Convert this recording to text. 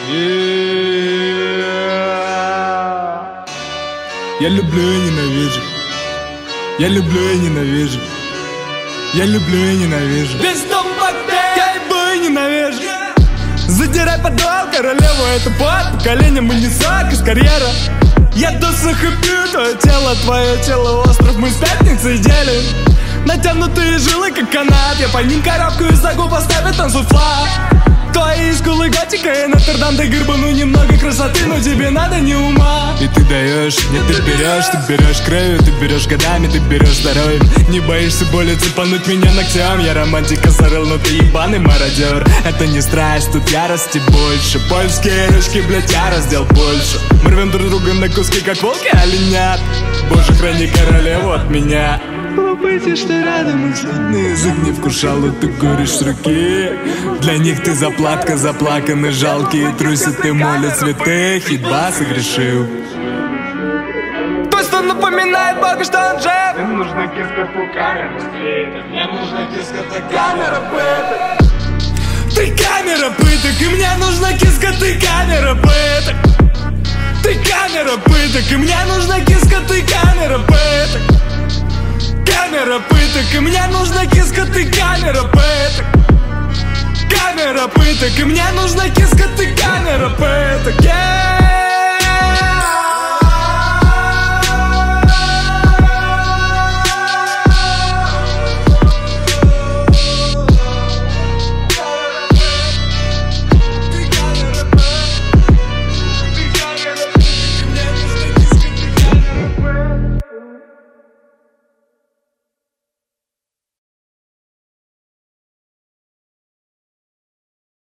Я люблю и ненавижу. Я люблю и ненавижу. Я люблю и ненавижу. Весь дом богатый. Я ебу и ненавижу. Задирай подол, королеву, это под поколением и не сок из карьера. Я досух и пью твое тело остров. Мы с пятницей делим натянутые жилы, как канат. Я по ним коробку из губ поставит танцуй флаг. Твои скулы готика и Нотр-Дам до герба. Ну немного красоты, но тебе надо не ума. И ты даешь, нет, ты берешь кровью, ты берешь годами, ты берешь здоровьем. Не боишься боли цепануть меня ногтем. Я романтика зарыл, но ты ебаный мародер. Это не страсть, тут ярости больше. Польские ручки, блять, я раздел больше. Мы рвем друг друга на куски, как волки оленят. Боже, храни королеву от меня. Побойся, что рядом и сладный язык не вкушал, и ты горишь с руки. Для них ты заплатка, заплаканы, жалкие трусят и молят цветы. Хитба согрешил. То, что напоминает Бога, что он жив. Мне нужна киска по камеру. Мне нужна киска, ты камера пыток. Ты камера пыток, и мне нужна киска, ты камера пыток. Ты камера пыток, и мне нужна киска, ты камера пыток. Камера пыток, и мне нужна киска, ты камера пыток. Камера пыток, и мне нужна киска, ты камера пыток.